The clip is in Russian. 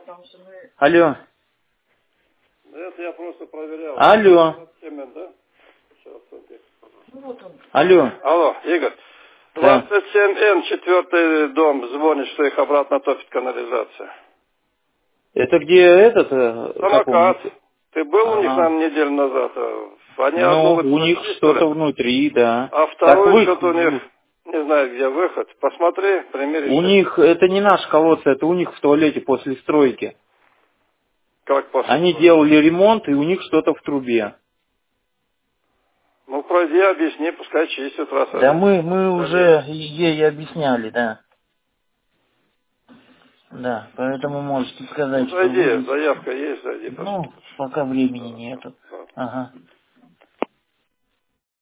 Алло. Это я просто проверял. Алло. 27, да? Сейчас, Алло. Алло, Игорь. Да. 27Н, 4-й дом, звонит, что их обратно топит канализация. Это где этот, Самокат. каком-нибудь? Ты был у них, Ага. наверное, неделю назад? Они Ну, одну у них подвезли, что ли? что-то внутри, да. А Так вторую что-то у них, не знаю, где выход. Посмотри, примеришь. у них, это не наш колодцы, это у них в туалете после стройки. Как после Они стройки? делали ремонт, и у них что-то в трубе. Ну, пройди, объясни, пускай чистят, раз Да они. мы Залезли. уже ей объясняли, да. Да, поэтому можете Ну, сказать, что зайди, будет. заявка есть, зайди, Ну, посмотришь. пока времени нету. Да. Ага.